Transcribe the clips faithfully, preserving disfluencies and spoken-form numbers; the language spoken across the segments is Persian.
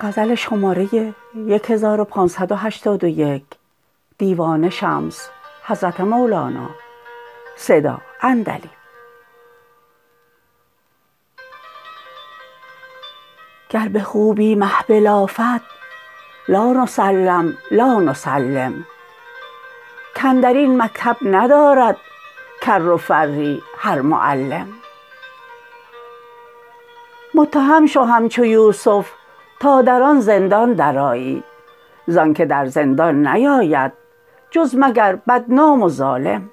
غزل شماره هزار و پانصد و هشتاد و یک دیوان شمس حضرت مولانا صدا عندلیب. گر به خوبی مه بلافد لا نسلم لا نسلم، کاندر این مکتب ندارد کر و فری هر معلم. متهم شو همچو یوسف تا در آن زندان درآیی، زانک در زندان نیاید جز مگر بدنام و ظالم.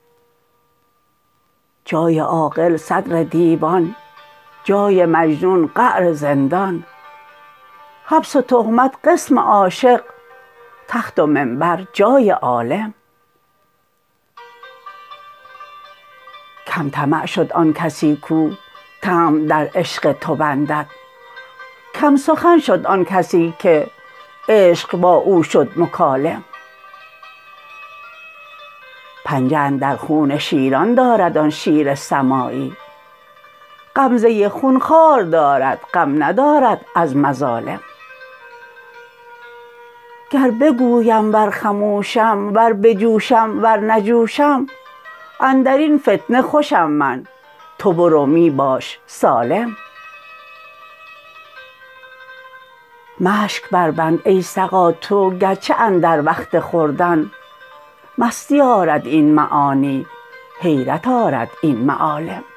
جای عاقل صدر دیوان، جای مجنون قعر زندان، حبس و تهمت قسم عاشق، تخت و منبر جای عالم. کم طمع شد آن کسی کو طمع در عشق تو بندد، کم سخن شد آن کسی که عشق با او شد مکالم. پنجه اندر خون شیران دارد آن شیر سمایی، غمزه خون خوار دارد غم ندارد از مظالم. گر بگویم ور خموشم ور بجوشم ور نجوشم، اندر این فتنه خوشم من تو برو می باش سالم. مشک بربند ای سقا تو گرچه اندر وقت خوردن، مستی آرد این معانی حیرت آرد این معالم.